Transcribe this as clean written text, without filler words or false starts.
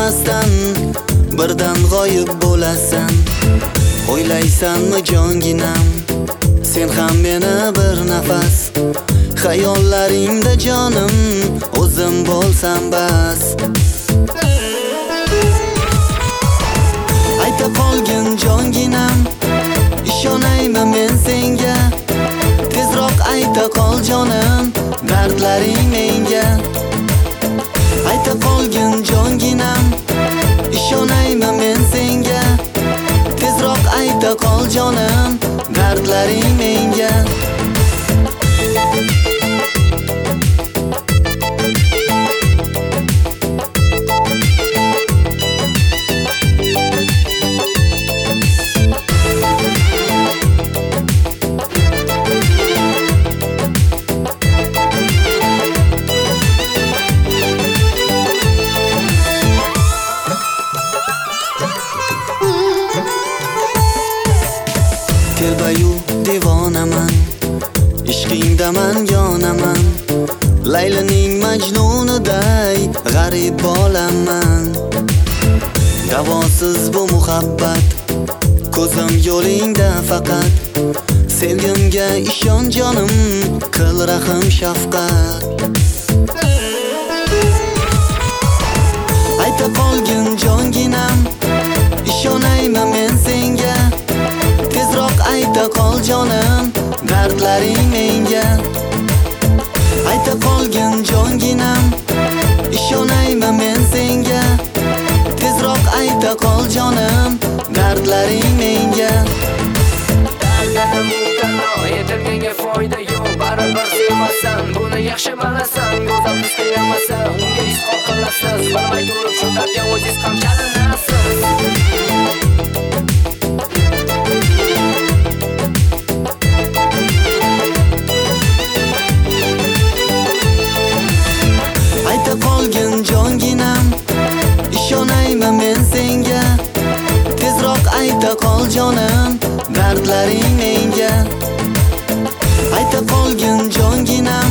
bilmasdan birdan g'oyib bo'lasan. O'ylaysanmi jonginam, sen ham meni bir nafas, xayollaringda jonim, o'zim bo'lsam bas. Ayta qolgin jonginam, ishonaymi men senga, tezroq ayta qol jonim, dardlaring menga. Ayta qolgin jonginam, ishonaymi men senga, tezroq ayta qol jonim, dardlaring menga. Telbayu devonaman, ishqingdaman yonaman, Laylining Majnuniday g'arib bolaman. Davosiz bu muhabbat, ko'zim yo'lingda faqat, sevgimga ishon jonim, qil rahim shafqat. Ayta qolgin jonginam, ishonaymi men senga, tezroq ayta qol jonim, dardlaring menga. Ayta qolgin jonginam, ishonaymi men senga, tezroq ayta qol jonim, dardlaring menga. Dardanim mutallo, yetilganga foyda yo'q, baribir sevmasan, buni yaxshi bilasan. Go'zal qiz qiyamasan, unga isqor qilasiz, bilmay turib shu dardga o'zingiz ham chalinasiz. Ayta qolgin jonginam, ishonaymi men senga, tezroq ayta qol jonim, dardlaring menga. Ayta qolgin jonginam,